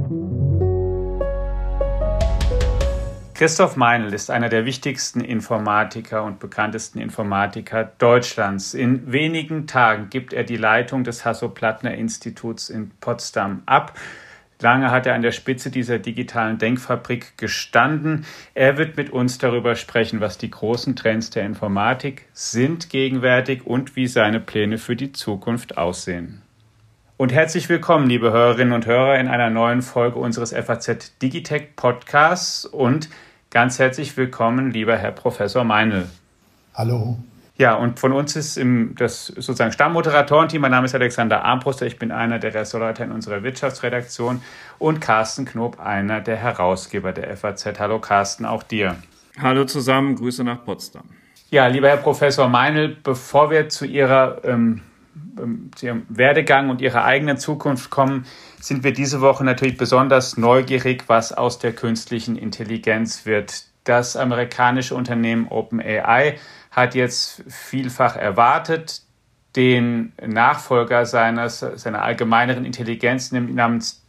Christoph Meinl ist einer der wichtigsten Informatiker und bekanntesten Informatiker Deutschlands. In wenigen Tagen gibt er die Leitung des Hasso-Plattner-Instituts in Potsdam ab. Lange hat er an der Spitze dieser digitalen Denkfabrik gestanden. Er wird mit uns darüber sprechen, was die großen Trends der Informatik sind gegenwärtig und wie seine Pläne für die Zukunft aussehen. Und herzlich willkommen, liebe Hörerinnen und Hörer, in einer neuen Folge unseres FAZ Digitech Podcasts und ganz herzlich willkommen, lieber Herr Professor Meinl. Hallo. Ja, und von uns ist das sozusagen Stammmoderatorenteam. Mein Name ist Alexander Armbruster. Ich bin einer der Ressortleiter in unserer Wirtschaftsredaktion und Carsten Knob, einer der Herausgeber der FAZ. Hallo Carsten, auch dir. Hallo zusammen, Grüße nach Potsdam. Ja, lieber Herr Professor Meinl, bevor wir zu Ihrem Werdegang und Ihrer eigenen Zukunft kommen, sind wir diese Woche natürlich besonders neugierig, was aus der künstlichen Intelligenz wird. Das amerikanische Unternehmen OpenAI hat jetzt vielfach erwartet, den Nachfolger seiner allgemeineren Intelligenz namens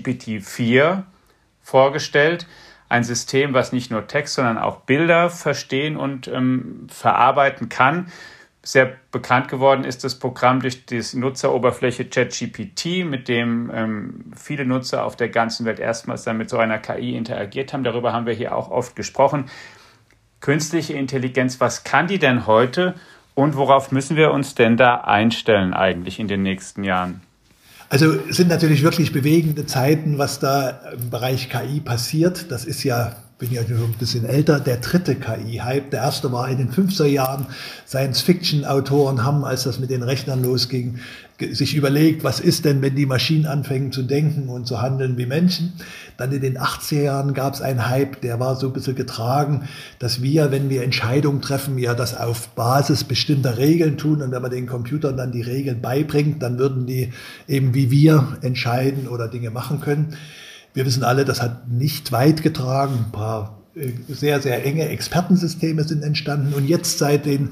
GPT-4 vorgestellt. Ein System, was nicht nur Text, sondern auch Bilder verstehen und verarbeiten kann. Sehr bekannt geworden ist das Programm durch die Nutzeroberfläche ChatGPT, mit dem viele Nutzer auf der ganzen Welt erstmals dann mit so einer KI interagiert haben. Darüber haben wir hier auch oft gesprochen. Künstliche Intelligenz, was kann die denn heute und worauf müssen wir uns denn da einstellen eigentlich in den nächsten Jahren? Also es sind natürlich wirklich bewegende Zeiten, was da im Bereich KI passiert. Das ist ja, bin ja schon ein bisschen älter, der dritte KI-Hype. Der erste war in den 50er Jahren. Science-Fiction-Autoren haben, als das mit den Rechnern losging, sich überlegt, was ist denn, wenn die Maschinen anfangen zu denken und zu handeln wie Menschen. Dann in den 80er Jahren gab es einen Hype, der war so ein bisschen getragen, dass wir, wenn wir Entscheidungen treffen, ja das auf Basis bestimmter Regeln tun. Und wenn man den Computern dann die Regeln beibringt, dann würden die eben wie wir entscheiden oder Dinge machen können. Wir wissen alle, das hat nicht weit getragen. Ein paar sehr, sehr enge Expertensysteme sind entstanden und jetzt seit den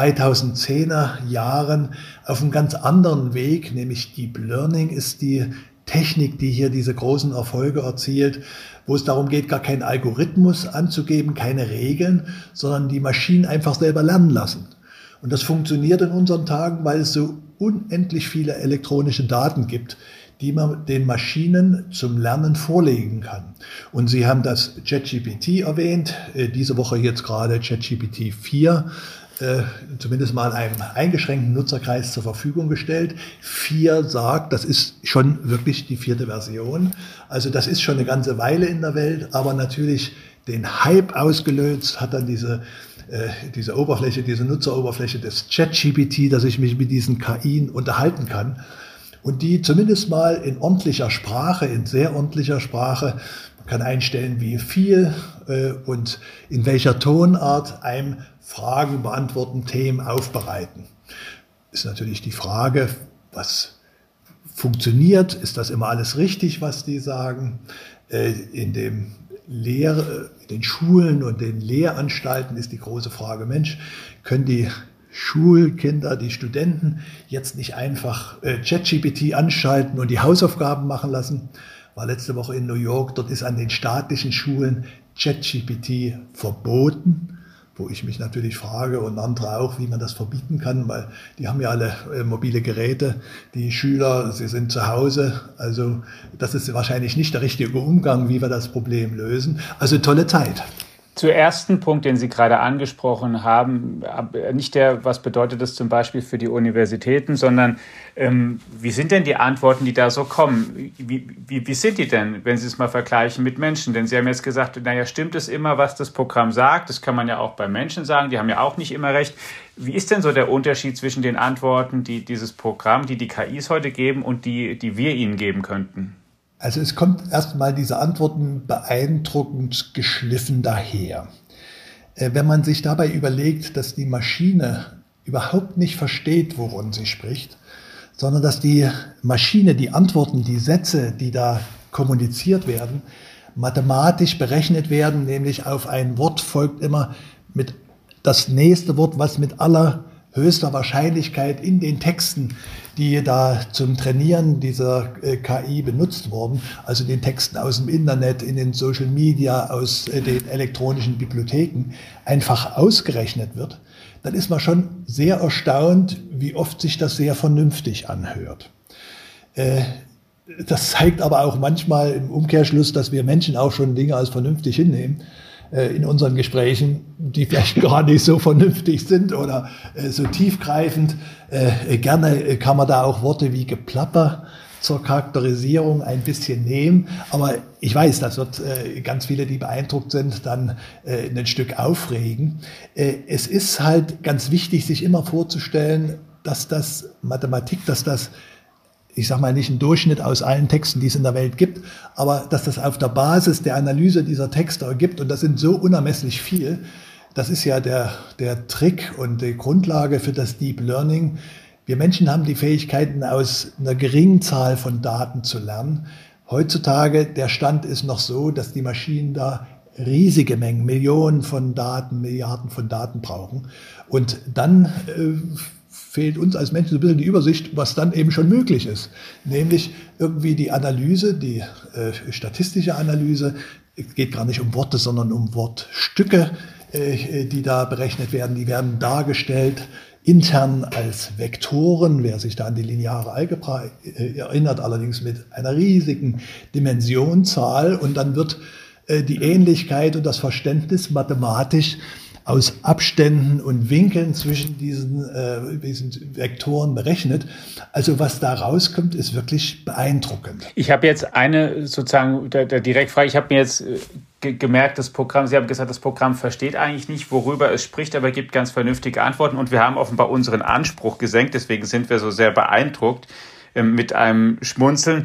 2010er Jahren auf einem ganz anderen Weg, nämlich Deep Learning ist die Technik, die hier diese großen Erfolge erzielt, wo es darum geht, gar keinen Algorithmus anzugeben, keine Regeln, sondern die Maschinen einfach selber lernen lassen. Und das funktioniert in unseren Tagen, weil es so unendlich viele elektronische Daten gibt, die man den Maschinen zum Lernen vorlegen kann. Und Sie haben das ChatGPT erwähnt, diese Woche jetzt gerade ChatGPT 4, zumindest mal einem eingeschränkten Nutzerkreis zur Verfügung gestellt. 4 sagt, das ist schon wirklich die 4. Version. Also das ist schon eine ganze Weile in der Welt, aber natürlich den Hype ausgelöst hat dann diese Oberfläche, diese Nutzeroberfläche des ChatGPT, dass ich mich mit diesen KIen unterhalten kann. Und die zumindest mal in ordentlicher Sprache, in sehr ordentlicher Sprache, man kann einstellen, wie viel und in welcher Tonart einem Fragen beantworten, Themen aufbereiten. Ist natürlich die Frage, was funktioniert? Ist das immer alles richtig, was die sagen? In den Schulen und den Lehranstalten ist die große Frage, Mensch, können die Schulkinder, die Studenten jetzt nicht einfach ChatGPT anschalten und die Hausaufgaben machen lassen? War letzte Woche in New York, dort ist an den staatlichen Schulen ChatGPT verboten, wo ich mich natürlich frage und andere auch, wie man das verbieten kann, weil die haben ja alle mobile Geräte, die Schüler, sie sind zu Hause, also das ist wahrscheinlich nicht der richtige Umgang, wie wir das Problem lösen. Also tolle Zeit. Zum ersten Punkt, den Sie gerade angesprochen haben, nicht was bedeutet das zum Beispiel für die Universitäten, sondern wie sind denn die Antworten, die da so kommen? Wie sind die denn, wenn Sie es mal vergleichen mit Menschen? Denn Sie haben jetzt gesagt, naja, stimmt es immer, was das Programm sagt? Das kann man ja auch bei Menschen sagen, die haben ja auch nicht immer recht. Wie ist denn so der Unterschied zwischen den Antworten, die dieses Programm, die KIs heute geben und die wir ihnen geben könnten? Also es kommt erstmal diese Antworten beeindruckend geschliffen daher. Wenn man sich dabei überlegt, dass die Maschine überhaupt nicht versteht, wovon sie spricht, sondern dass die Maschine, die Antworten, die Sätze, die da kommuniziert werden, mathematisch berechnet werden, nämlich auf ein Wort folgt immer mit das nächste Wort, was mit aller höchster Wahrscheinlichkeit in den Texten, die da zum Trainieren dieser KI benutzt wurden, also den Texten aus dem Internet, in den Social Media, aus den elektronischen Bibliotheken, einfach ausgerechnet wird, dann ist man schon sehr erstaunt, wie oft sich das sehr vernünftig anhört. Das zeigt aber auch manchmal im Umkehrschluss, dass wir Menschen auch schon Dinge als vernünftig hinnehmen in unseren Gesprächen, die vielleicht gar nicht so vernünftig sind oder so tiefgreifend. Gerne kann man da auch Worte wie Geplapper zur Charakterisierung ein bisschen nehmen. Aber ich weiß, das wird ganz viele, die beeindruckt sind, dann ein Stück aufregen. Es ist halt ganz wichtig, sich immer vorzustellen, dass das Mathematik, dass das, ich sage mal, nicht ein Durchschnitt aus allen Texten, die es in der Welt gibt, aber dass das auf der Basis der Analyse dieser Texte ergibt, und das sind so unermesslich viel, das ist ja der Trick und die Grundlage für das Deep Learning. Wir Menschen haben die Fähigkeiten, aus einer geringen Zahl von Daten zu lernen. Heutzutage, der Stand ist noch so, dass die Maschinen da riesige Mengen, Millionen von Daten, Milliarden von Daten brauchen. Und dann fehlt uns als Menschen so ein bisschen die Übersicht, was dann eben schon möglich ist. Nämlich irgendwie die Analyse, die statistische Analyse, es geht gar nicht um Worte, sondern um Wortstücke, die da berechnet werden. Die werden dargestellt intern als Vektoren, wer sich da an die lineare Algebra erinnert, allerdings mit einer riesigen Dimensionenzahl. Und dann wird die Ähnlichkeit und das Verständnis mathematisch aus Abständen und Winkeln zwischen diesen Vektoren berechnet. Also was da rauskommt, ist wirklich beeindruckend. Ich habe jetzt eine sozusagen der Direktfrage. Ich habe mir jetzt gemerkt, das Programm, Sie haben gesagt, das Programm versteht eigentlich nicht, worüber es spricht, aber gibt ganz vernünftige Antworten. Und wir haben offenbar unseren Anspruch gesenkt. Deswegen sind wir so sehr beeindruckt mit einem Schmunzeln.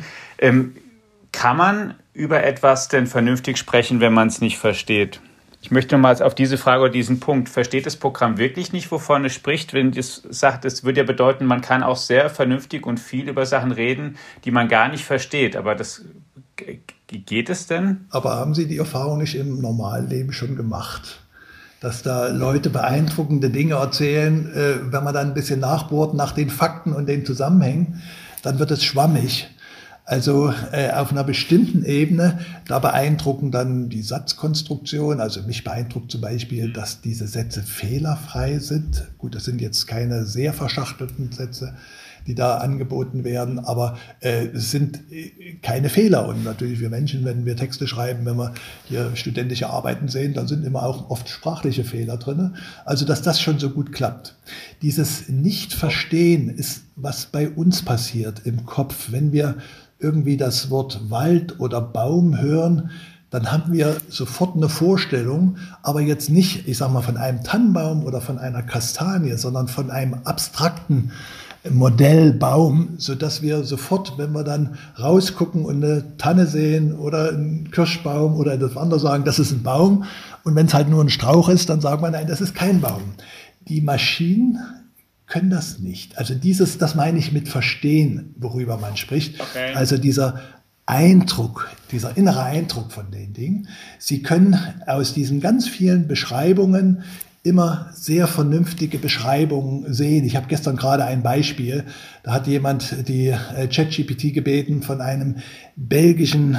Kann man über etwas denn vernünftig sprechen, wenn man es nicht versteht? Ich möchte nochmals auf diese Frage oder diesen Punkt. Versteht das Programm wirklich nicht, wovon es spricht? Wenn es sagt, es würde ja bedeuten, man kann auch sehr vernünftig und viel über Sachen reden, die man gar nicht versteht. Aber das geht es denn? Aber haben Sie die Erfahrung nicht im normalen Leben schon gemacht? Dass da Leute beeindruckende Dinge erzählen, wenn man dann ein bisschen nachbohrt nach den Fakten und den Zusammenhängen, dann wird es schwammig. Also auf einer bestimmten Ebene, da beeindrucken dann die Satzkonstruktion. Also mich beeindruckt zum Beispiel, dass diese Sätze fehlerfrei sind. Gut, das sind jetzt keine sehr verschachtelten Sätze, die da angeboten werden, aber es sind keine Fehler. Und natürlich wir Menschen, wenn wir Texte schreiben, wenn wir hier studentische Arbeiten sehen, dann sind immer auch oft sprachliche Fehler drin. Also dass das schon so gut klappt. Dieses Nicht-Verstehen ist, was bei uns passiert im Kopf, wenn wir irgendwie das Wort Wald oder Baum hören, dann haben wir sofort eine Vorstellung, aber jetzt nicht, ich sag mal, von einem Tannenbaum oder von einer Kastanie, sondern von einem abstrakten Modellbaum, sodass wir sofort, wenn wir dann rausgucken und eine Tanne sehen oder einen Kirschbaum oder etwas anderes sagen, das ist ein Baum. Und wenn es halt nur ein Strauch ist, dann sagt man, nein, das ist kein Baum. Die Maschinen können das nicht. Also das meine ich mit Verstehen, worüber man spricht. Okay. Also dieser Eindruck, dieser innere Eindruck von den Dingen. Sie können aus diesen ganz vielen Beschreibungen immer sehr vernünftige Beschreibungen sehen. Ich habe gestern gerade ein Beispiel, da hat jemand die ChatGPT gebeten von einem belgischen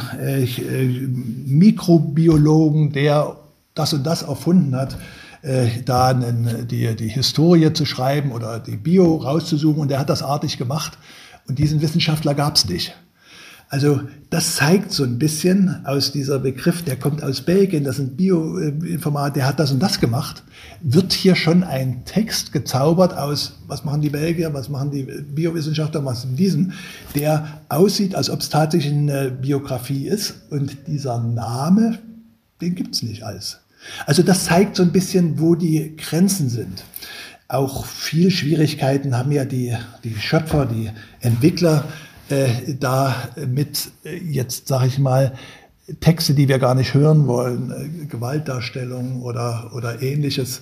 Mikrobiologen, der das und das erfunden hat, da die Historie zu schreiben oder die Bio rauszusuchen, und der hat das artig gemacht, und diesen Wissenschaftler gab es nicht. Also das zeigt so ein bisschen aus dieser Begriff, der kommt aus Belgien, das sind Bioinformatiker, der hat das und das gemacht, wird hier schon ein Text gezaubert aus, was machen die Belgier, was machen die Biowissenschaftler, was in diesem, der aussieht, als ob es tatsächlich eine Biografie ist, und dieser Name, den gibt es nicht als. Also das zeigt so ein bisschen, wo die Grenzen sind. Auch viel Schwierigkeiten haben ja die Schöpfer, die Entwickler, da mit jetzt, sage ich mal, Texte, die wir gar nicht hören wollen, Gewaltdarstellung oder ähnliches,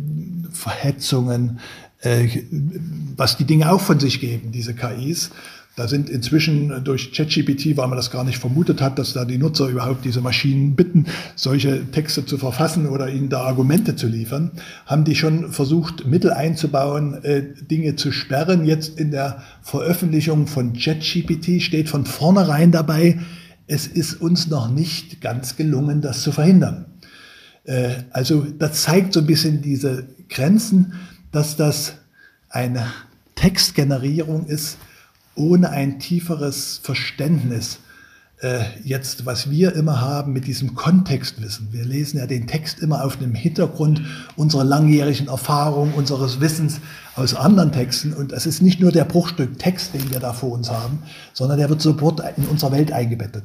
Verhetzungen, was die Dinge auch von sich geben, diese KIs. Da sind inzwischen durch ChatGPT, weil man das gar nicht vermutet hat, dass da die Nutzer überhaupt diese Maschinen bitten, solche Texte zu verfassen oder ihnen da Argumente zu liefern, haben die schon versucht, Mittel einzubauen, Dinge zu sperren. Jetzt in der Veröffentlichung von ChatGPT steht von vornherein dabei, es ist uns noch nicht ganz gelungen, das zu verhindern. Also das zeigt so ein bisschen diese Grenzen, dass das eine Textgenerierung ist, ohne ein tieferes Verständnis. Jetzt, was wir immer haben mit diesem Kontextwissen. Wir lesen ja den Text immer auf dem Hintergrund unserer langjährigen Erfahrung, unseres Wissens aus anderen Texten. Und es ist nicht nur der Bruchstück Text, den wir da vor uns haben, sondern der wird sofort in unserer Welt eingebettet.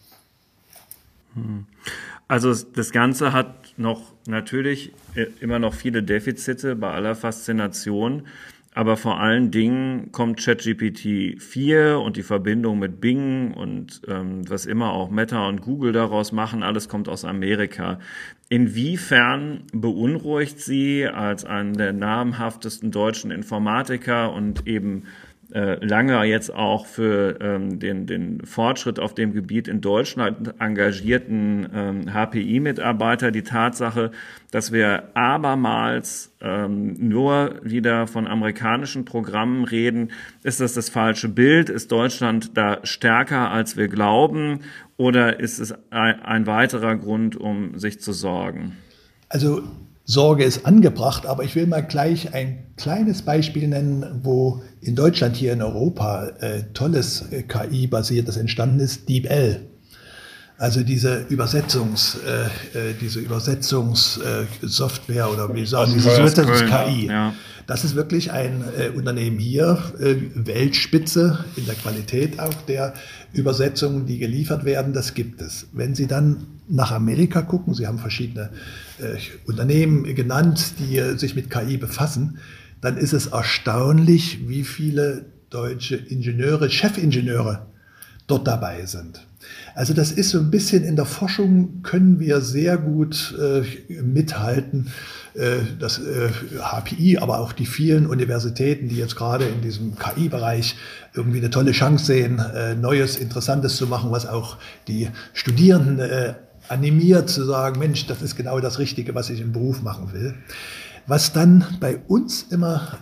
Also das Ganze hat natürlich immer noch viele Defizite bei aller Faszination. Aber vor allen Dingen kommt ChatGPT 4 und die Verbindung mit Bing und was immer auch Meta und Google daraus machen, alles kommt aus Amerika. Inwiefern beunruhigt Sie als einen der namhaftesten deutschen Informatiker und eben lange jetzt auch für den Fortschritt auf dem Gebiet in Deutschland engagierten HPI-Mitarbeiter die Tatsache, dass wir abermals nur wieder von amerikanischen Programmen reden? Ist das falsche Bild? Ist Deutschland da stärker, als wir glauben? Oder ist es ein weiterer Grund, um sich zu sorgen? Also Sorge ist angebracht, aber ich will mal gleich ein kleines Beispiel nennen, wo in Deutschland, hier in Europa, tolles KI-basiertes entstanden ist, DeepL. Also diese Übersetzungssoftware oder wie sagen, diese Übersetzungs-KI. Ja. Das ist wirklich ein Unternehmen hier, Weltspitze in der Qualität auch der Übersetzungen, die geliefert werden, das gibt es. Wenn Sie dann nach Amerika gucken, Sie haben verschiedene Unternehmen genannt, die sich mit KI befassen, dann ist es erstaunlich, wie viele deutsche Ingenieure, Chefingenieure dort dabei sind. Also das ist so ein bisschen in der Forschung, können wir sehr gut mithalten. Das HPI, aber auch die vielen Universitäten, die jetzt gerade in diesem KI-Bereich irgendwie eine tolle Chance sehen, Neues, Interessantes zu machen, was auch die Studierenden animiert zu sagen, Mensch, das ist genau das Richtige, was ich im Beruf machen will. Was dann bei uns immer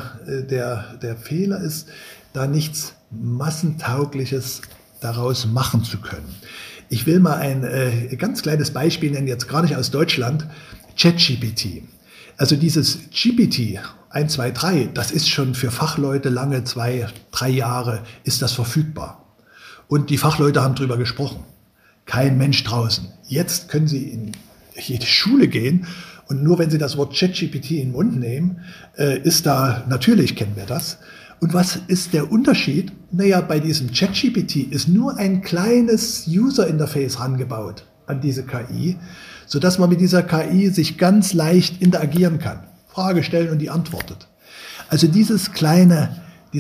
der Fehler ist, da nichts Massentaugliches daraus machen zu können. Ich will mal ein ganz kleines Beispiel nennen, jetzt gar nicht aus Deutschland, ChatGPT. Also dieses GPT 1, 2, 3, das ist schon für Fachleute lange 2, 3 Jahre ist das verfügbar. Und die Fachleute haben drüber gesprochen. Kein Mensch draußen. Jetzt können Sie in jede Schule gehen und nur wenn Sie das Wort ChatGPT in den Mund nehmen, ist da, natürlich kennen wir das. Und was ist der Unterschied? Naja, bei diesem ChatGPT ist nur ein kleines User-Interface rangebaut an diese KI, sodass man mit dieser KI sich ganz leicht interagieren kann. Frage stellen und die antwortet. Also diese kleine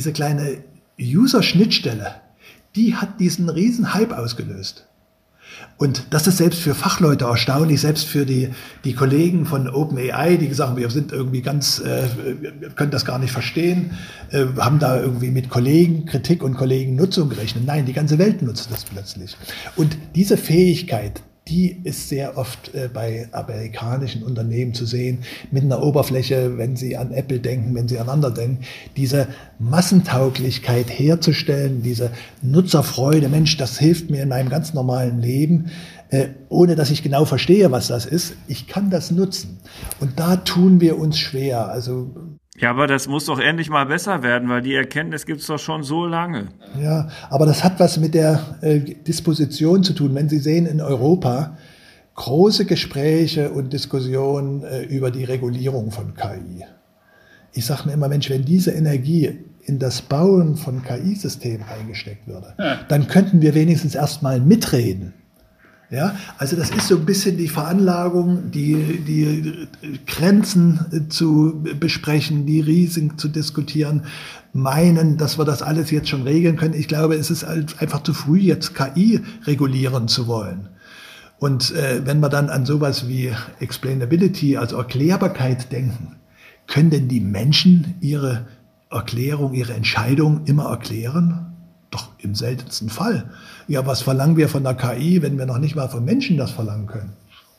User-Schnittstelle, die hat diesen riesen Hype ausgelöst. Und das ist selbst für Fachleute erstaunlich, selbst für die Kollegen von OpenAI, die sagen, wir sind irgendwie können das gar nicht verstehen, haben da irgendwie mit Kollegenkritik und Kollegennutzung gerechnet. Nein, die ganze Welt nutzt das plötzlich. Und diese Fähigkeit, die ist sehr oft bei amerikanischen Unternehmen zu sehen, mit einer Oberfläche, wenn Sie an Apple denken, wenn Sie an andere denken, diese Massentauglichkeit herzustellen, diese Nutzerfreude, Mensch, das hilft mir in meinem ganz normalen Leben, ohne dass ich genau verstehe, was das ist. Ich kann das nutzen. Und da tun wir uns schwer. Also ja, aber das muss doch endlich mal besser werden, weil die Erkenntnis gibt es doch schon so lange. Ja, aber das hat was mit der Disposition zu tun. Wenn Sie sehen, in Europa große Gespräche und Diskussionen über die Regulierung von KI. Ich sage mir immer, Mensch, wenn diese Energie in das Bauen von KI-Systemen eingesteckt würde, dann könnten wir wenigstens erstmal mitreden. Ja, also das ist so ein bisschen die Veranlagung, die Grenzen zu besprechen, die Risiken zu diskutieren, meinen, dass wir das alles jetzt schon regeln können. Ich glaube, es ist einfach zu früh, jetzt KI regulieren zu wollen. Und wenn wir dann an sowas wie Explainability, also Erklärbarkeit denken, können denn die Menschen ihre Erklärung, ihre Entscheidung immer erklären? Doch im seltensten Fall. Ja, was verlangen wir von der KI, wenn wir noch nicht mal von Menschen das verlangen können?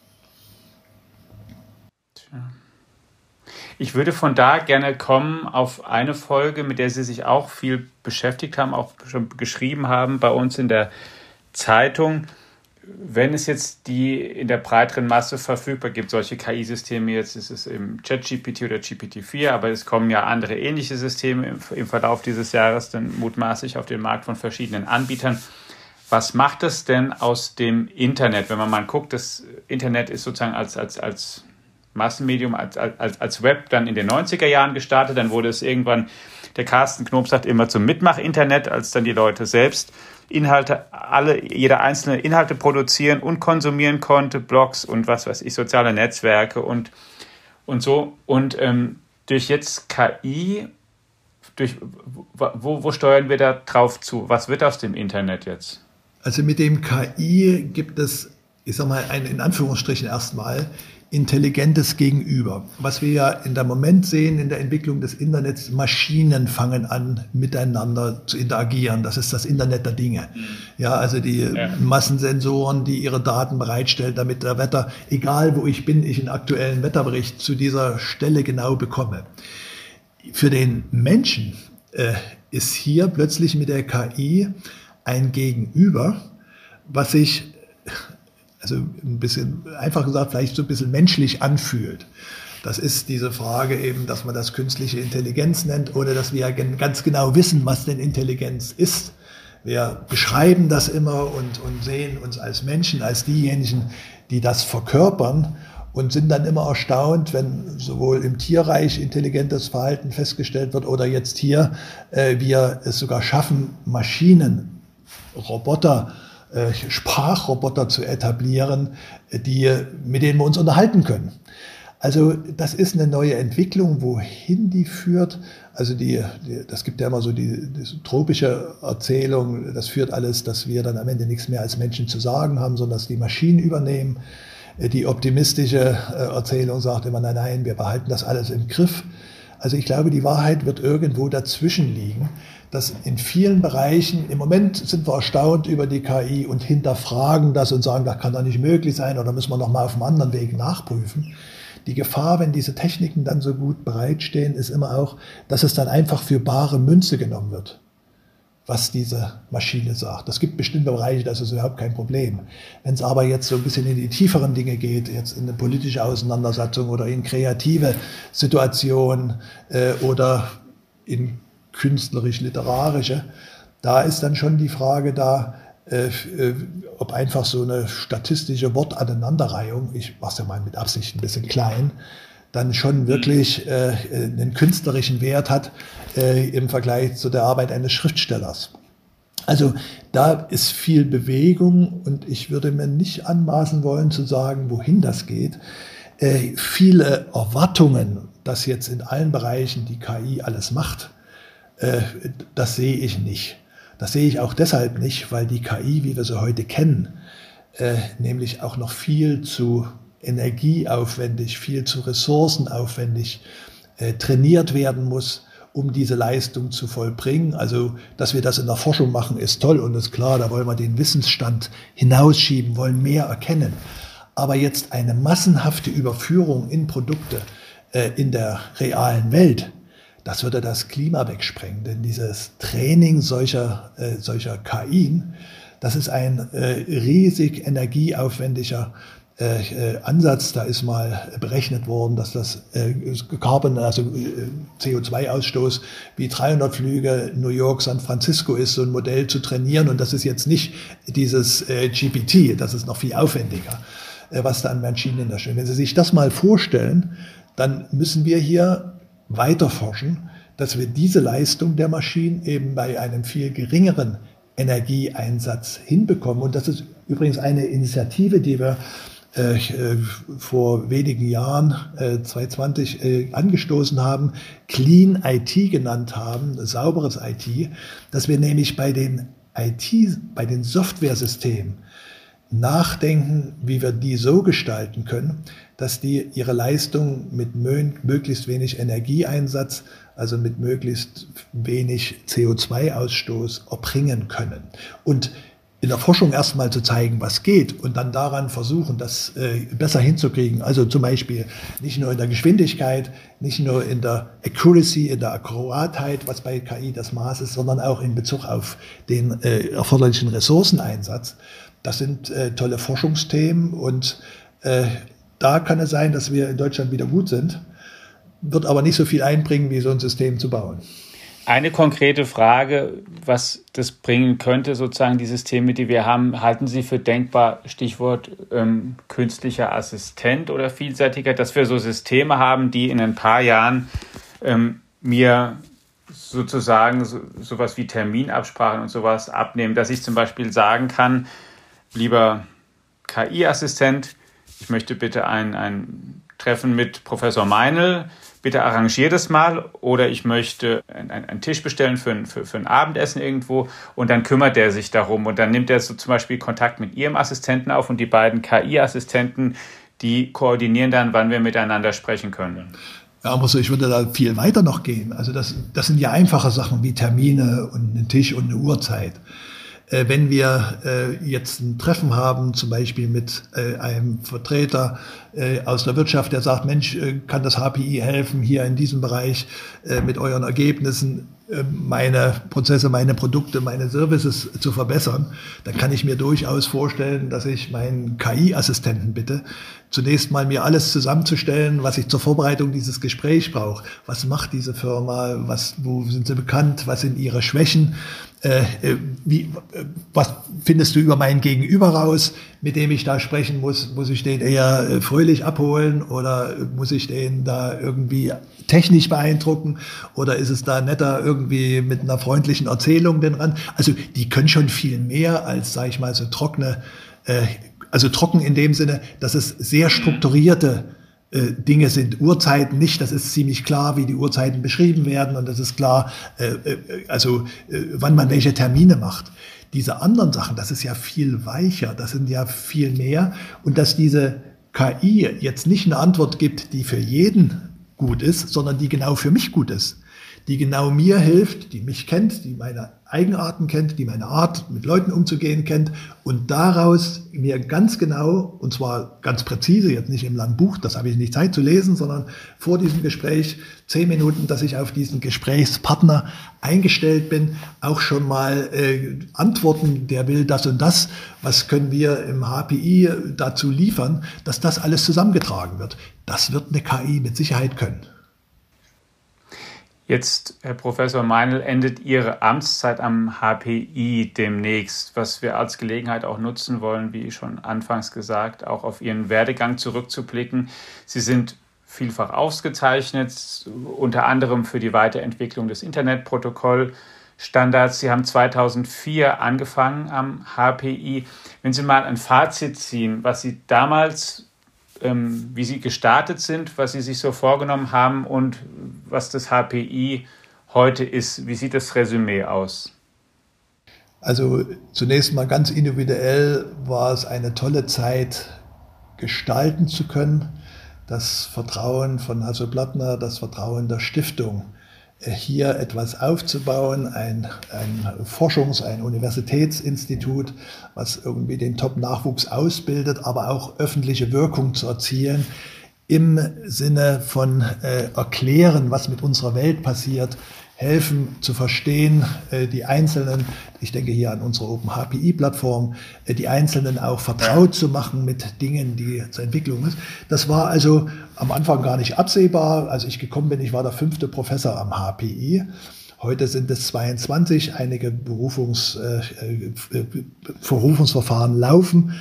Ich würde von da gerne kommen auf eine Folge, mit der Sie sich auch viel beschäftigt haben, auch schon geschrieben haben bei uns in der Zeitung. Wenn es jetzt die in der breiteren Masse verfügbar gibt, solche KI-Systeme, jetzt ist es im ChatGPT oder GPT-4, aber es kommen ja andere ähnliche Systeme im Verlauf dieses Jahres dann mutmaßlich auf den Markt von verschiedenen Anbietern. Was macht es denn aus dem Internet, wenn man mal guckt, das Internet ist sozusagen als Massenmedium, als Web dann in den 90er Jahren gestartet, dann wurde es irgendwann, der Carsten Knob sagt immer zum Mitmach-Internet, als dann die Leute selbst jeder einzelne Inhalte produzieren und konsumieren konnte, Blogs und was weiß ich, soziale Netzwerke und so. Und durch jetzt KI, wo steuern wir da drauf zu? Was wird aus dem Internet jetzt? Also mit dem KI gibt es, ich sag mal, in Anführungsstrichen erstmal, intelligentes Gegenüber. Was wir ja in der Moment sehen in der Entwicklung des Internets, Maschinen fangen an, miteinander zu interagieren. Das ist das Internet der Dinge. Ja, also die Massensensoren, die ihre Daten bereitstellen, damit der Wetter, egal wo ich bin, ich einen aktuellen Wetterbericht zu dieser Stelle genau bekomme. Für den Menschen ist hier plötzlich mit der KI ein Gegenüber, was sich also ein bisschen, einfach gesagt, vielleicht so ein bisschen menschlich anfühlt. Das ist diese Frage eben, dass man das künstliche Intelligenz nennt, ohne dass wir ganz genau wissen, was denn Intelligenz ist. Wir beschreiben das immer und sehen uns als Menschen, als diejenigen, die das verkörpern und sind dann immer erstaunt, wenn sowohl im Tierreich intelligentes Verhalten festgestellt wird oder jetzt hier wir es sogar schaffen, Maschinen, Roboter, Sprachroboter zu etablieren, mit denen wir uns unterhalten können. Also das ist eine neue Entwicklung, wohin die führt. Also das gibt ja immer so die tropische Erzählung, das führt alles, dass wir dann am Ende nichts mehr als Menschen zu sagen haben, sondern dass die Maschinen übernehmen. Die optimistische Erzählung sagt immer, nein, wir behalten das alles im Griff. Also ich glaube, die Wahrheit wird irgendwo dazwischen liegen, dass in vielen Bereichen, im Moment sind wir erstaunt über die KI und hinterfragen das und sagen, das kann doch nicht möglich sein oder müssen wir noch mal auf einem anderen Weg nachprüfen. Die Gefahr, wenn diese Techniken dann so gut bereitstehen, ist immer auch, dass es dann einfach für bare Münze genommen wird, was diese Maschine sagt. Es gibt bestimmte Bereiche, das ist überhaupt kein Problem. Wenn es aber jetzt so ein bisschen in die tieferen Dinge geht, jetzt in eine politische Auseinandersetzung oder in kreative Situationen oder in künstlerisch-literarische, da ist dann schon die Frage da, ob einfach so eine statistische Wortaneinanderreihung, ich mache es ja mal mit Absicht ein bisschen klein, dann schon wirklich einen künstlerischen Wert hat im Vergleich zu der Arbeit eines Schriftstellers. Also da ist viel Bewegung und ich würde mir nicht anmaßen wollen zu sagen, wohin das geht. Viele Erwartungen, dass jetzt in allen Bereichen die KI alles macht, das sehe ich nicht. Das sehe ich auch deshalb nicht, weil die KI, wie wir sie heute kennen, nämlich auch noch viel zu energieaufwendig, viel zu ressourcenaufwendig trainiert werden muss, um diese Leistung zu vollbringen. Also, dass wir das in der Forschung machen, ist toll und ist klar, da wollen wir den Wissensstand hinausschieben, wollen mehr erkennen. Aber jetzt eine massenhafte Überführung in Produkte in der realen Welt, das würde das Klima wegsprengen. Denn dieses Training solcher KIen, das ist ein riesig energieaufwendiger Ansatz. Da ist mal berechnet worden, dass das CO2-Ausstoß wie 300 Flüge New York, San Francisco ist, so ein Modell zu trainieren. Und das ist jetzt nicht dieses GPT, das ist noch viel aufwendiger, was da an Maschinen da steht. Wenn Sie sich das mal vorstellen, dann müssen wir hier weiter forschen, dass wir diese Leistung der Maschinen eben bei einem viel geringeren Energieeinsatz hinbekommen. Und das ist übrigens eine Initiative, die wir vor wenigen Jahren, 2020, angestoßen haben, Clean IT genannt haben, sauberes IT, dass wir nämlich bei den Softwaresystemen nachdenken, wie wir die so gestalten können, dass die ihre Leistung mit möglichst wenig Energieeinsatz also mit möglichst wenig CO2-Ausstoß erbringen können. Und in der Forschung erstmal zu zeigen, was geht und dann daran versuchen, das besser hinzukriegen. Also zum Beispiel nicht nur in der Geschwindigkeit, nicht nur in der Accuracy, in der Akkuratheit, was bei KI das Maß ist, sondern auch in Bezug auf den erforderlichen Ressourceneinsatz. Das sind tolle Forschungsthemen und da kann es sein, dass wir in Deutschland wieder gut sind, wird aber nicht so viel einbringen, wie so ein System zu bauen. Eine konkrete Frage, was das bringen könnte, sozusagen die Systeme, die wir haben, halten Sie für denkbar, Stichwort künstlicher Assistent oder Vielseitiger, dass wir so Systeme haben, die in ein paar Jahren mir sozusagen sowas wie Terminabsprachen und sowas abnehmen, dass ich zum Beispiel sagen kann, lieber KI-Assistent, ich möchte bitte ein Treffen mit Professor Meinl, bitte arrangier das mal, oder ich möchte einen Tisch bestellen für ein Abendessen irgendwo und dann kümmert der sich darum und dann nimmt er so zum Beispiel Kontakt mit Ihrem Assistenten auf und die beiden KI-Assistenten, die koordinieren dann, wann wir miteinander sprechen können. Ja, aber so, ich würde da viel weiter noch gehen. Also das sind ja einfache Sachen wie Termine und einen Tisch und eine Uhrzeit. Wenn wir jetzt ein Treffen haben, zum Beispiel mit einem Vertreter aus der Wirtschaft, der sagt, Mensch, kann das HPI helfen, hier in diesem Bereich mit euren Ergebnissen meine Prozesse, meine Produkte, meine Services zu verbessern, dann kann ich mir durchaus vorstellen, dass ich meinen KI-Assistenten bitte, zunächst mal mir alles zusammenzustellen, was ich zur Vorbereitung dieses Gesprächs brauche. Was macht diese Firma? Wo sind sie bekannt? Was sind ihre Schwächen? Was findest du über mein Gegenüber raus, mit dem ich da sprechen muss? Muss ich den eher fröhlich abholen oder muss ich den da irgendwie technisch beeindrucken oder ist es da netter irgendwie mit einer freundlichen Erzählung denn ran? Also die können schon viel mehr als, sage ich mal, so trockene, also trocken in dem Sinne, dass es sehr strukturierte Dinge sind, Uhrzeiten nicht, das ist ziemlich klar, wie die Uhrzeiten beschrieben werden und das ist klar, wann man welche Termine macht. Diese anderen Sachen, das ist ja viel weicher, das sind ja viel mehr und dass diese KI jetzt nicht eine Antwort gibt, die für jeden gut ist, sondern die genau für mich gut ist, die genau mir hilft, die mich kennt, die meine Eigenarten kennt, die meine Art, mit Leuten umzugehen kennt und daraus mir ganz genau, und zwar ganz präzise, jetzt nicht im langen Buch, das habe ich nicht Zeit zu lesen, sondern vor diesem Gespräch 10 Minuten, dass ich auf diesen Gesprächspartner eingestellt bin, auch schon mal antworten, der will das und das, was können wir im HPI dazu liefern, dass das alles zusammengetragen wird. Das wird eine KI mit Sicherheit können. Jetzt, Herr Professor Meinl, endet Ihre Amtszeit am HPI demnächst, was wir als Gelegenheit auch nutzen wollen, wie schon anfangs gesagt, auch auf Ihren Werdegang zurückzublicken. Sie sind vielfach ausgezeichnet, unter anderem für die Weiterentwicklung des Internetprotokollstandards. Sie haben 2004 angefangen am HPI. Wenn Sie mal ein Fazit ziehen, was Sie damals wie Sie gestartet sind, was Sie sich so vorgenommen haben und was das HPI heute ist. Wie sieht das Resümee aus? Also zunächst mal ganz individuell war es eine tolle Zeit, gestalten zu können. Das Vertrauen von Hasso Plattner, das Vertrauen der Stiftung, hier etwas aufzubauen, ein Universitätsinstitut, was irgendwie den Top-Nachwuchs ausbildet, aber auch öffentliche Wirkung zu erzielen, im Sinne von erklären, was mit unserer Welt passiert, helfen zu verstehen, die Einzelnen, ich denke hier an unsere Open-HPI-Plattform, die Einzelnen auch vertraut zu machen mit Dingen, die zur Entwicklung ist. Das war also am Anfang gar nicht absehbar. Als ich gekommen bin, ich war der 5. Professor am HPI. Heute sind es 22, einige Verrufungsverfahren laufen.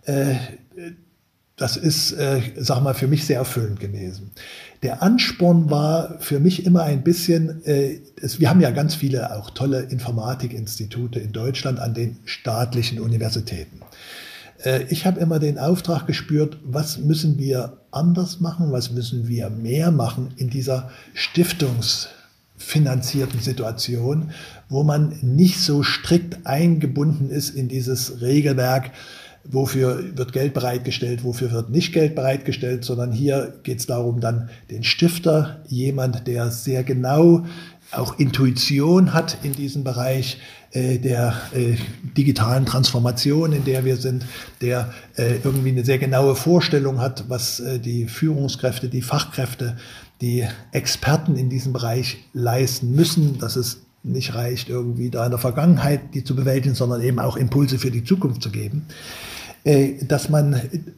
Das ist, sag mal, für mich sehr erfüllend gewesen. Der Ansporn war für mich immer ein bisschen, wir haben ja ganz viele auch tolle Informatikinstitute in Deutschland an den staatlichen Universitäten. Ich habe immer den Auftrag gespürt, was müssen wir anders machen, was müssen wir mehr machen in dieser stiftungsfinanzierten Situation, wo man nicht so strikt eingebunden ist in dieses Regelwerk, wofür wird Geld bereitgestellt, wofür wird nicht Geld bereitgestellt, sondern hier geht es darum, dann den Stifter, jemand, der sehr genau auch Intuition hat in diesem Bereich der digitalen Transformation, in der wir sind, der irgendwie eine sehr genaue Vorstellung hat, was die Führungskräfte, die Fachkräfte, die Experten in diesem Bereich leisten müssen, dass es nicht reicht, irgendwie da in der Vergangenheit die zu bewältigen, sondern eben auch Impulse für die Zukunft zu geben, dass man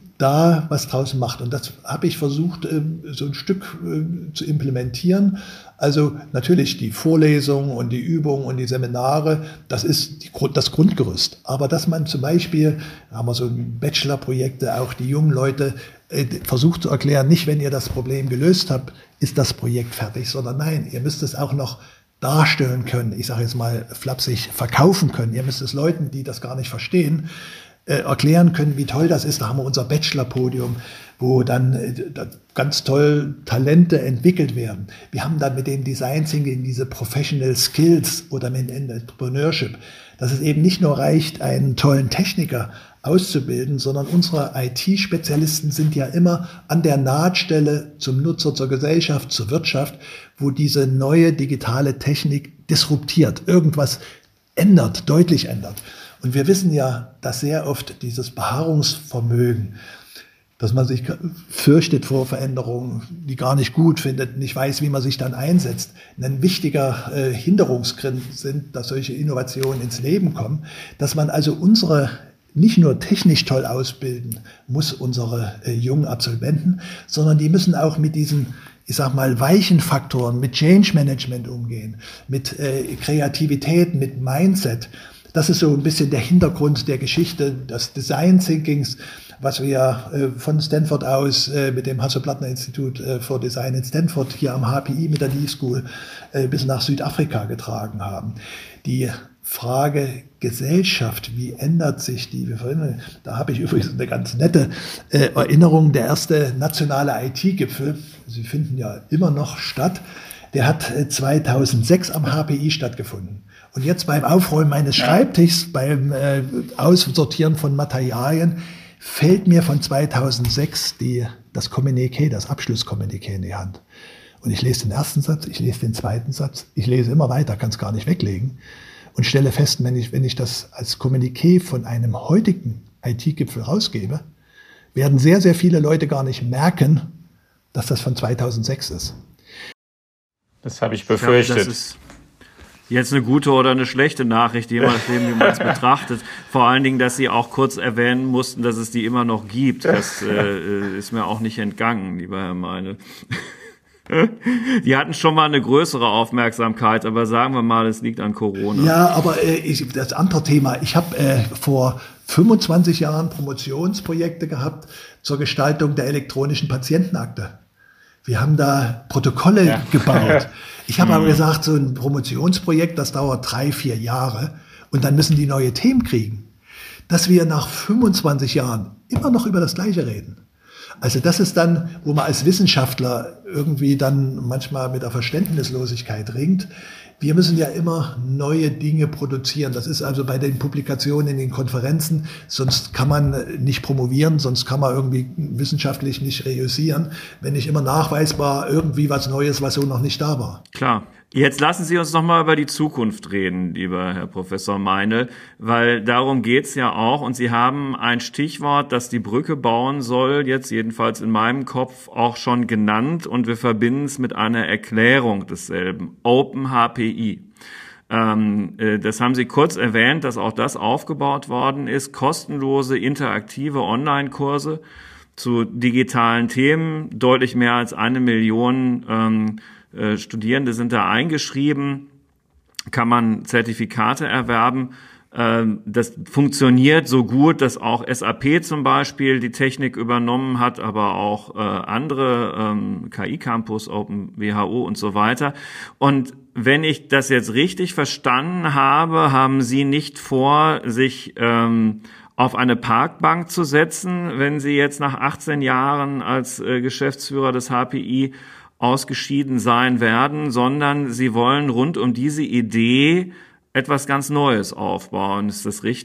da was draus macht. Und das habe ich versucht, so ein Stück zu implementieren. Also natürlich die Vorlesungen und die Übungen und die Seminare, das ist das Grundgerüst. Aber dass man zum Beispiel, da haben wir so Bachelorprojekte, auch die jungen Leute versucht zu erklären, nicht wenn ihr das Problem gelöst habt, ist das Projekt fertig, sondern nein, ihr müsst es auch noch darstellen können, ich sage jetzt mal flapsig, verkaufen können. Ihr müsst es Leuten, die das gar nicht verstehen, erklären können, wie toll das ist. Da haben wir unser Bachelor-Podium, wo dann ganz toll Talente entwickelt werden. Wir haben dann mit dem Design Thinking diese Professional Skills oder mit Entrepreneurship, dass es eben nicht nur reicht, einen tollen Techniker auszubilden, sondern unsere IT-Spezialisten sind ja immer an der Nahtstelle zum Nutzer, zur Gesellschaft, zur Wirtschaft, wo diese neue digitale Technik disruptiert, irgendwas ändert, deutlich ändert. Und wir wissen ja, dass sehr oft dieses Beharrungsvermögen, dass man sich fürchtet vor Veränderungen, die gar nicht gut findet, nicht weiß, wie man sich dann einsetzt, ein wichtiger Hinderungsgrund sind, dass solche Innovationen ins Leben kommen, dass man also unsere nicht nur technisch toll ausbilden muss, unsere jungen Absolventen, sondern die müssen auch mit diesen, ich sag mal, weichen Faktoren, mit Change Management umgehen, mit Kreativität, mit Mindset. Das ist so ein bisschen der Hintergrund der Geschichte des Design Thinkings, was wir von Stanford aus mit dem Hasso-Plattner-Institut für Design in Stanford hier am HPI mit der Lee School bis nach Südafrika getragen haben. Die Frage Gesellschaft, wie ändert sich die? Da habe ich übrigens eine ganz nette Erinnerung. Der erste nationale IT-Gipfel, sie finden ja immer noch statt, der hat 2006 am HPI stattgefunden. Und jetzt beim Aufräumen meines Schreibtischs, beim Aussortieren von Materialien, fällt mir von 2006 das Kommuniqué, das Abschlusskommuniqué in die Hand. Und ich lese den ersten Satz, ich lese den zweiten Satz, ich lese immer weiter, kann es gar nicht weglegen und stelle fest, wenn ich das als Kommuniqué von einem heutigen IT-Gipfel rausgebe, werden sehr, sehr viele Leute gar nicht merken, dass das von 2006 ist. Das habe ich befürchtet. Das ist jetzt eine gute oder eine schlechte Nachricht, je nachdem, wie man es betrachtet. Vor allen Dingen, dass Sie auch kurz erwähnen mussten, dass es die immer noch gibt. Das ist mir auch nicht entgangen, lieber Herr Meinl. Die hatten schon mal eine größere Aufmerksamkeit, aber sagen wir mal, es liegt an Corona. Ja, aber das andere Thema. Ich habe vor 25 Jahren Promotionsprojekte gehabt zur Gestaltung der elektronischen Patientenakte. Wir haben da Protokolle gebaut. Ich habe aber gesagt, so ein Promotionsprojekt, das dauert 3-4 Jahre und dann müssen die neue Themen kriegen. Dass wir nach 25 Jahren immer noch über das Gleiche reden. Also das ist dann, wo man als Wissenschaftler irgendwie dann manchmal mit der Verständnislosigkeit ringt. Wir müssen ja immer neue Dinge produzieren. Das ist also bei den Publikationen in den Konferenzen, sonst kann man nicht promovieren, sonst kann man irgendwie wissenschaftlich nicht reüssieren, wenn nicht immer nachweisbar irgendwie was Neues, was so noch nicht da war. Klar. Jetzt lassen Sie uns noch mal über die Zukunft reden, lieber Herr Professor Meinl, weil darum geht's ja auch. Und Sie haben ein Stichwort, das die Brücke bauen soll, jetzt jedenfalls in meinem Kopf auch schon genannt. Und wir verbinden es mit einer Erklärung desselben. Open HPI. Das haben Sie kurz erwähnt, dass auch das aufgebaut worden ist. Kostenlose, interaktive Online-Kurse zu digitalen Themen. Deutlich mehr als 1 Million Studierende sind da eingeschrieben, kann man Zertifikate erwerben. Das funktioniert so gut, dass auch SAP zum Beispiel die Technik übernommen hat, aber auch andere, KI Campus, OpenWHO und so weiter. Und wenn ich das jetzt richtig verstanden habe, haben Sie nicht vor, sich auf eine Parkbank zu setzen, wenn Sie jetzt nach 18 Jahren als Geschäftsführer des HPI ausgeschieden sein werden, sondern Sie wollen rund um diese Idee etwas ganz Neues aufbauen. Ist das richtig?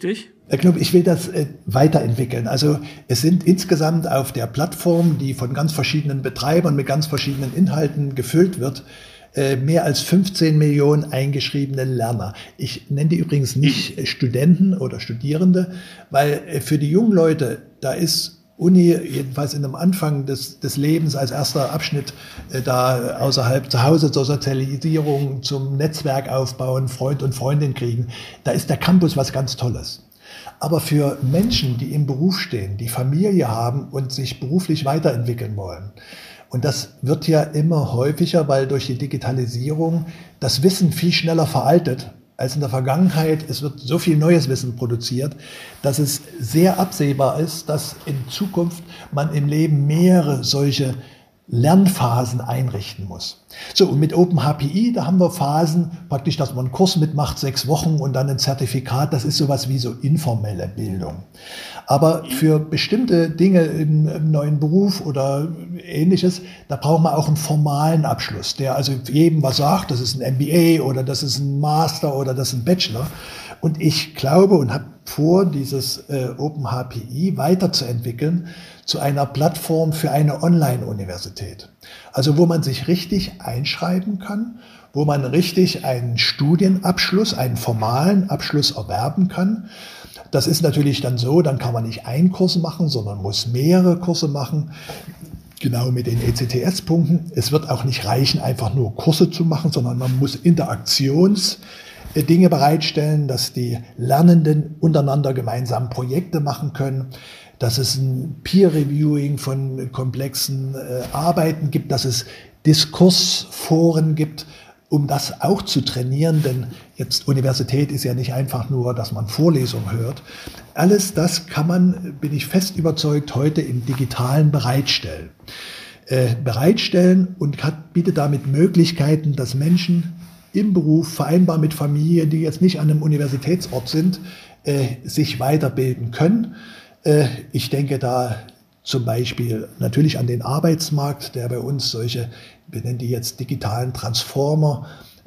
Herr Knob, ich will das weiterentwickeln. Also es sind insgesamt auf der Plattform, die von ganz verschiedenen Betreibern mit ganz verschiedenen Inhalten gefüllt wird, mehr als 15 Millionen eingeschriebene Lerner. Ich nenne die übrigens nicht Studenten oder Studierende, weil für die jungen Leute, da ist Uni, jedenfalls in dem Anfang des Lebens als erster Abschnitt, da außerhalb zu Hause zur Sozialisierung, zum Netzwerk aufbauen, Freund und Freundin kriegen, da ist der Campus was ganz Tolles. Aber für Menschen, die im Beruf stehen, die Familie haben und sich beruflich weiterentwickeln wollen, und das wird ja immer häufiger, weil durch die Digitalisierung das Wissen viel schneller veraltet als in der Vergangenheit. Es wird so viel neues Wissen produziert, dass es sehr absehbar ist, dass in Zukunft man im Leben mehrere solche Lernphasen einrichten muss. So, und mit OpenHPI, da haben wir Phasen, praktisch, dass man einen Kurs mitmacht, 6 Wochen und dann ein Zertifikat, das ist sowas wie so informelle Bildung. Aber für bestimmte Dinge im neuen Beruf oder Ähnliches, da braucht man auch einen formalen Abschluss, der also jedem was sagt, das ist ein MBA oder das ist ein Master oder das ist ein Bachelor. Und ich glaube und habe vor, dieses OpenHPI weiterzuentwickeln zu einer Plattform für eine Online-Universität. Also wo man sich richtig einschreiben kann, wo man richtig einen Studienabschluss, einen formalen Abschluss erwerben kann. Das ist natürlich dann so, dann kann man nicht einen Kurs machen, sondern muss mehrere Kurse machen, genau mit den ECTS-Punkten. Es wird auch nicht reichen, einfach nur Kurse zu machen, sondern man muss Dinge bereitstellen, dass die Lernenden untereinander gemeinsam Projekte machen können, dass es ein Peer-Reviewing von komplexen Arbeiten gibt, dass es Diskursforen gibt, um das auch zu trainieren, denn jetzt Universität ist ja nicht einfach nur, dass man Vorlesungen hört. Alles das kann man, bin ich fest überzeugt, heute im Digitalen bereitstellen. Und bietet damit Möglichkeiten, dass Menschen im Beruf, vereinbar mit Familie, die jetzt nicht an einem Universitätsort sind, sich weiterbilden können. Ich denke da zum Beispiel natürlich an den Arbeitsmarkt, der bei uns solche, wir nennen die jetzt digitalen Transformer,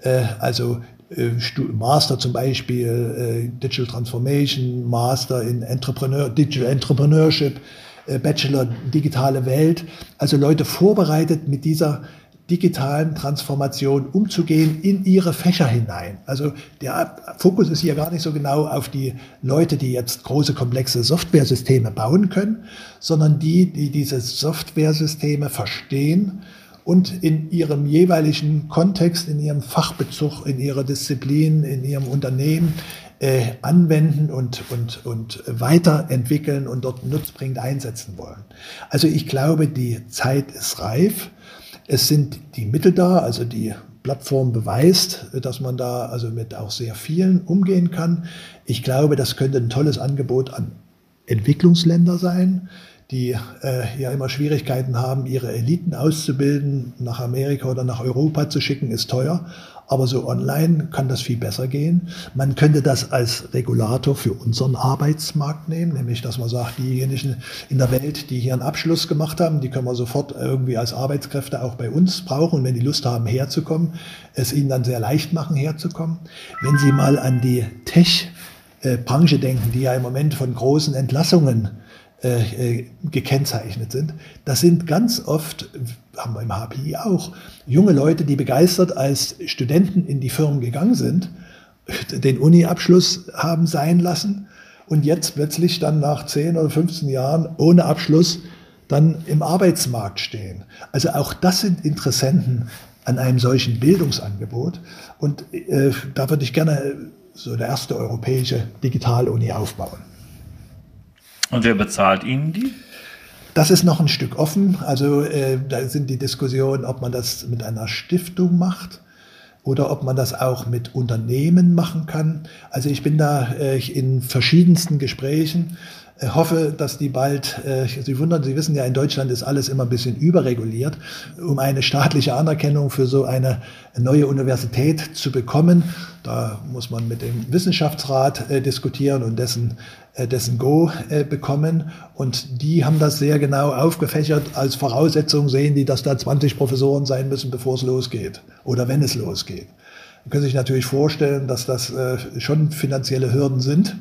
Master zum Beispiel, Digital Transformation, Master in Digital Entrepreneurship, Bachelor digitale Welt, also Leute vorbereitet, mit dieser digitalen Transformation umzugehen in ihre Fächer hinein. Also der Fokus ist hier gar nicht so genau auf die Leute, die jetzt große, komplexe Softwaresysteme bauen können, sondern die diese Softwaresysteme verstehen und in ihrem jeweiligen Kontext, in ihrem Fachbezug, in ihrer Disziplin, in ihrem Unternehmen anwenden und weiterentwickeln und dort nutzbringend einsetzen wollen. Also ich glaube, die Zeit ist reif. Es sind die Mittel da, also die Plattform beweist, dass man da also mit auch sehr vielen umgehen kann. Ich glaube, das könnte ein tolles Angebot an Entwicklungsländer sein, die ja immer Schwierigkeiten haben, ihre Eliten auszubilden, nach Amerika oder nach Europa zu schicken, ist teuer. Aber so online kann das viel besser gehen. Man könnte das als Regulator für unseren Arbeitsmarkt nehmen, nämlich dass man sagt, diejenigen in der Welt, die hier einen Abschluss gemacht haben, die können wir sofort irgendwie als Arbeitskräfte auch bei uns brauchen. Und wenn die Lust haben, herzukommen, es ihnen dann sehr leicht machen, herzukommen. Wenn Sie mal an die Tech-Branche denken, die ja im Moment von großen Entlassungen gekennzeichnet sind. Das sind ganz oft, haben wir im HPI auch, junge Leute, die begeistert als Studenten in die Firmen gegangen sind, den Uni-Abschluss haben sein lassen und jetzt plötzlich dann nach 10 oder 15 Jahren ohne Abschluss dann im Arbeitsmarkt stehen. Also auch das sind Interessenten an einem solchen Bildungsangebot und da würde ich gerne so eine erste europäische Digital-Uni aufbauen. Und wer bezahlt Ihnen die? Das ist noch ein Stück offen. Also da sind die Diskussionen, ob man das mit einer Stiftung macht oder ob man das auch mit Unternehmen machen kann. Also ich bin da in verschiedensten Gesprächen, hoffe, dass die bald, Sie wissen ja, in Deutschland ist alles immer ein bisschen überreguliert, um eine staatliche Anerkennung für so eine neue Universität zu bekommen. Da muss man mit dem Wissenschaftsrat diskutieren und dessen Go bekommen. Und die haben das sehr genau aufgefächert. Als Voraussetzung sehen die, dass da 20 Professoren sein müssen, bevor es losgeht oder wenn es losgeht. Man kann sich natürlich vorstellen, dass das schon finanzielle Hürden sind.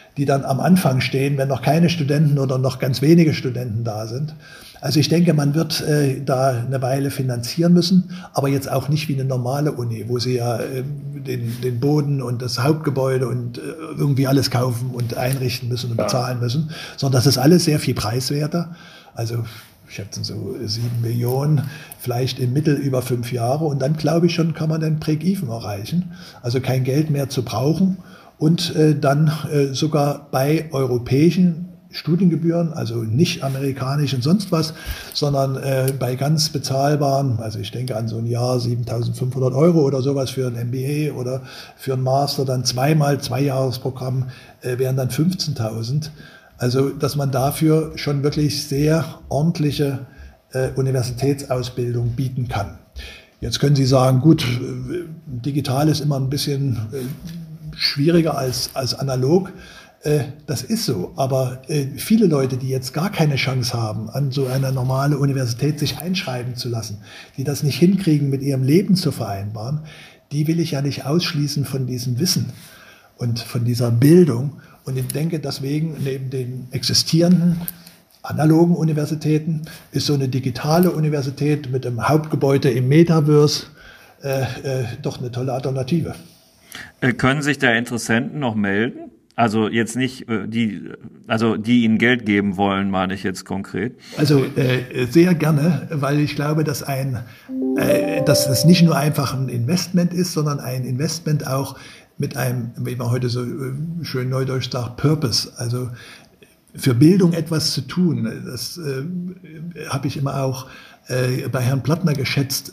die dann am Anfang stehen, wenn noch keine Studenten oder noch ganz wenige Studenten da sind. Also ich denke, man wird da eine Weile finanzieren müssen, aber jetzt auch nicht wie eine normale Uni, wo sie ja den Boden und das Hauptgebäude und irgendwie alles kaufen und einrichten müssen und bezahlen müssen, sondern das ist alles sehr viel preiswerter. Also ich schätze so 7 Millionen, vielleicht im Mittel über 5 Jahre und dann glaube ich schon, kann man den Break-Even erreichen, also kein Geld mehr zu brauchen und dann sogar bei europäischen Studiengebühren, also nicht amerikanisch und sonst was, sondern bei ganz bezahlbaren, also ich denke an so ein Jahr 7.500 € oder sowas für ein MBA oder für ein Master, dann zweimal 2-Jahres-Programm wären dann 15.000. Also dass man dafür schon wirklich sehr ordentliche Universitätsausbildung bieten kann. Jetzt können Sie sagen, gut, digital ist immer ein bisschen schwieriger als analog. Das ist so, aber viele Leute, die jetzt gar keine Chance haben, an so eine normale Universität sich einschreiben zu lassen, die das nicht hinkriegen, mit ihrem Leben zu vereinbaren, die will ich ja nicht ausschließen von diesem Wissen und von dieser Bildung. Und ich denke, deswegen neben den existierenden analogen Universitäten ist so eine digitale Universität mit einem Hauptgebäude im Metaverse doch eine tolle Alternative. Können sich da Interessenten noch melden? Also jetzt nicht die Ihnen Geld geben wollen, meine ich jetzt konkret. Also sehr gerne, weil ich glaube, dass es nicht nur einfach ein Investment ist, sondern ein Investment auch mit einem, wie man heute so schön neudeutsch sagt, Purpose. Also für Bildung etwas zu tun. Das habe ich immer auch bei Herrn Plattner geschätzt.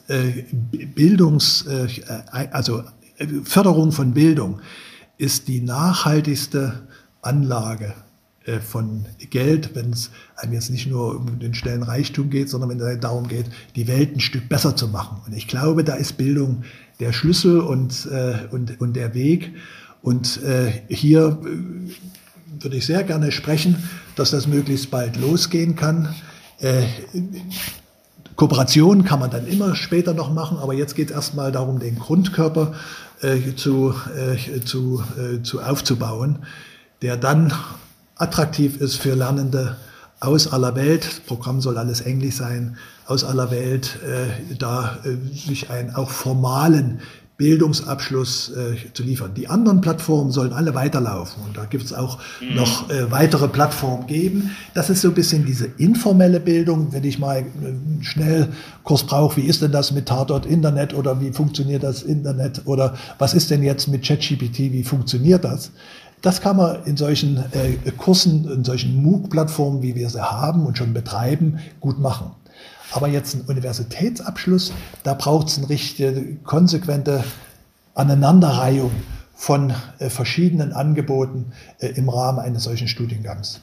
Förderung von Bildung ist die nachhaltigste Anlage von Geld, wenn es einem jetzt nicht nur um den schnellen Reichtum geht, sondern wenn es darum geht, die Welt ein Stück besser zu machen. Und ich glaube, da ist Bildung der Schlüssel und der Weg. Und hier würde ich sehr gerne sprechen, dass das möglichst bald losgehen kann. Kooperation kann man dann immer später noch machen, aber jetzt geht es erstmal darum, den Grundkörper aufzubauen, der dann attraktiv ist für Lernende aus aller Welt. Das Programm soll alles Englisch sein, aus aller Welt, sich einen auch formalen Bildungsabschluss zu liefern. Die anderen Plattformen sollen alle weiterlaufen und da gibt es auch noch weitere Plattformen geben. Das ist so ein bisschen diese informelle Bildung, wenn ich mal einen Schnellkurs brauche, wie ist denn das mit Tatort Internet oder wie funktioniert das Internet oder was ist denn jetzt mit ChatGPT, wie funktioniert das? Das kann man in solchen Kursen, in solchen MOOC-Plattformen, wie wir sie haben und schon betreiben, gut machen. Aber jetzt ein Universitätsabschluss, da braucht es eine richtige, konsequente Aneinanderreihung von verschiedenen Angeboten im Rahmen eines solchen Studiengangs.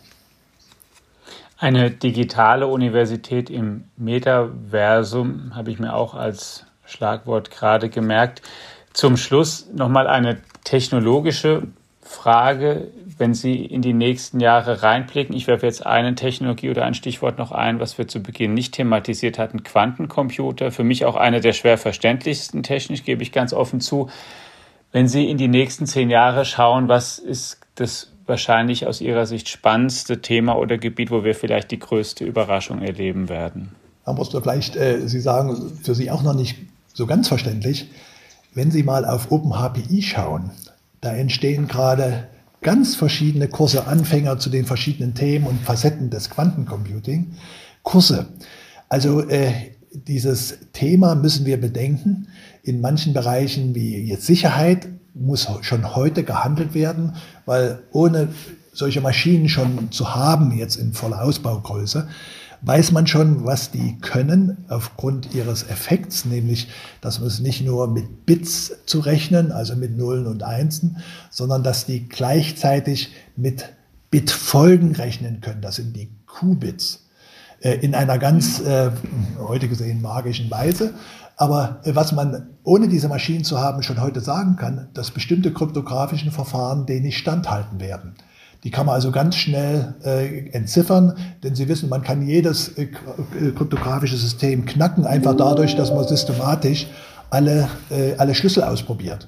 Eine digitale Universität im Metaversum habe ich mir auch als Schlagwort gerade gemerkt. Zum Schluss nochmal eine technologische Frage, wenn Sie in die nächsten Jahre reinblicken. Ich werfe jetzt eine Technologie oder ein Stichwort noch ein, was wir zu Beginn nicht thematisiert hatten, Quantencomputer. Für mich auch eine der schwer verständlichsten technisch, gebe ich ganz offen zu. Wenn Sie in die nächsten 10 Jahre schauen, was ist das wahrscheinlich aus Ihrer Sicht spannendste Thema oder Gebiet, wo wir vielleicht die größte Überraschung erleben werden? Herr Muster, vielleicht, Sie sagen, für Sie auch noch nicht so ganz verständlich, wenn Sie mal auf OpenHPI schauen, da entstehen gerade ganz verschiedene Kurse, Anfänger zu den verschiedenen Themen und Facetten des Quantencomputing. Kurse. Also dieses Thema müssen wir bedenken. In manchen Bereichen wie jetzt Sicherheit muss schon heute gehandelt werden, weil ohne solche Maschinen schon zu haben, jetzt in voller Ausbaugröße, weiß man schon, was die können aufgrund ihres Effekts, nämlich, dass man es nicht nur mit Bits zu rechnen, also mit Nullen und Einsen, sondern dass die gleichzeitig mit Bitfolgen rechnen können. Das sind die Qubits. In einer ganz, heute gesehen, magischen Weise. Aber was man ohne diese Maschinen zu haben schon heute sagen kann, dass bestimmte kryptografischen Verfahren denen nicht standhalten werden. Die kann man also ganz schnell entziffern, denn Sie wissen, man kann jedes kryptografische System knacken, einfach dadurch, dass man systematisch alle Schlüssel ausprobiert.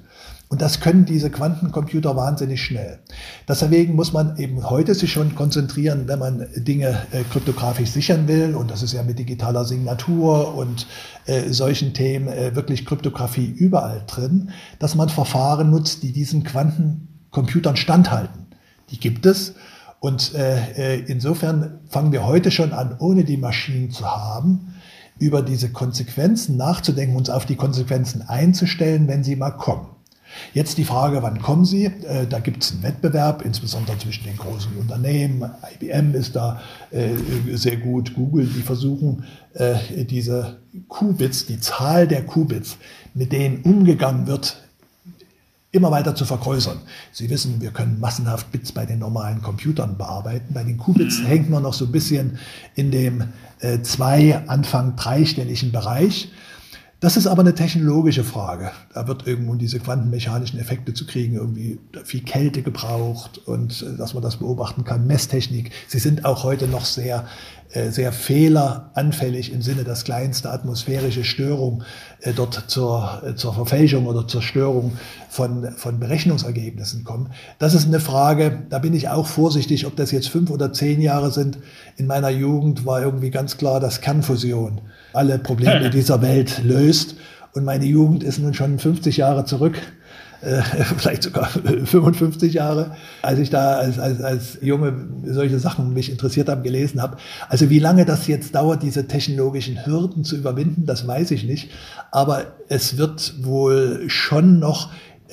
Und das können diese Quantencomputer wahnsinnig schnell. Deswegen muss man eben heute sich schon konzentrieren, wenn man Dinge kryptografisch sichern will. Und das ist ja mit digitaler Signatur und solchen Themen wirklich Kryptographie überall drin, dass man Verfahren nutzt, die diesen Quantencomputern standhalten. Die gibt es. Und insofern fangen wir heute schon an, ohne die Maschinen zu haben, über diese Konsequenzen nachzudenken, uns auf die Konsequenzen einzustellen, wenn sie mal kommen. Jetzt die Frage, wann kommen sie? Da gibt es einen Wettbewerb, insbesondere zwischen den großen Unternehmen. IBM ist da sehr gut, Google, die versuchen diese Qubits, die Zahl der Qubits, mit denen umgegangen wird, immer weiter zu vergrößern. Sie wissen, wir können massenhaft Bits bei den normalen Computern bearbeiten. Bei den Qubits hängt man noch so ein bisschen in dem 2, Anfang 3-stelligen Bereich. Das ist aber eine technologische Frage. Da wird irgendwo, um diese quantenmechanischen Effekte zu kriegen, irgendwie viel Kälte gebraucht und dass man das beobachten kann. Messtechnik. Sie sind auch heute noch sehr fehleranfällig im Sinne, dass kleinste atmosphärische Störung dort zur Verfälschung oder zur Störung von Berechnungsergebnissen kommen. Das ist eine Frage, da bin ich auch vorsichtig, ob das jetzt 5 oder 10 Jahre sind. In meiner Jugend war irgendwie ganz klar, dass Kernfusion alle Probleme dieser Welt löst. Und meine Jugend ist nun schon 50 Jahre zurück. Vielleicht sogar 55 Jahre, als ich da als Junge solche Sachen mich interessiert habe, gelesen habe. Also wie lange das jetzt dauert, diese technologischen Hürden zu überwinden, das weiß ich nicht. Aber es wird wohl schon noch,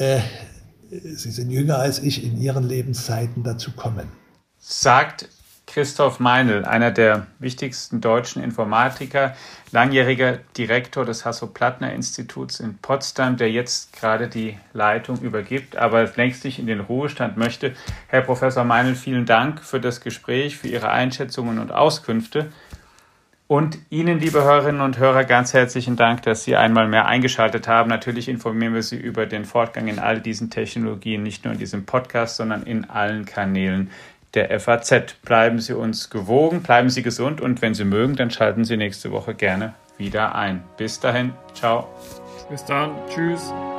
Sie sind jünger als ich, in Ihren Lebenszeiten dazu kommen. Sagt Christoph Meinl, einer der wichtigsten deutschen Informatiker, langjähriger Direktor des Hasso-Plattner-Instituts in Potsdam, der jetzt gerade die Leitung übergibt, aber längst nicht in den Ruhestand möchte. Herr Professor Meinl, vielen Dank für das Gespräch, für Ihre Einschätzungen und Auskünfte. Und Ihnen, liebe Hörerinnen und Hörer, ganz herzlichen Dank, dass Sie einmal mehr eingeschaltet haben. Natürlich informieren wir Sie über den Fortgang in all diesen Technologien, nicht nur in diesem Podcast, sondern in allen Kanälen der FAZ. Bleiben Sie uns gewogen, bleiben Sie gesund und wenn Sie mögen, dann schalten Sie nächste Woche gerne wieder ein. Bis dahin, ciao. Bis dann, tschüss.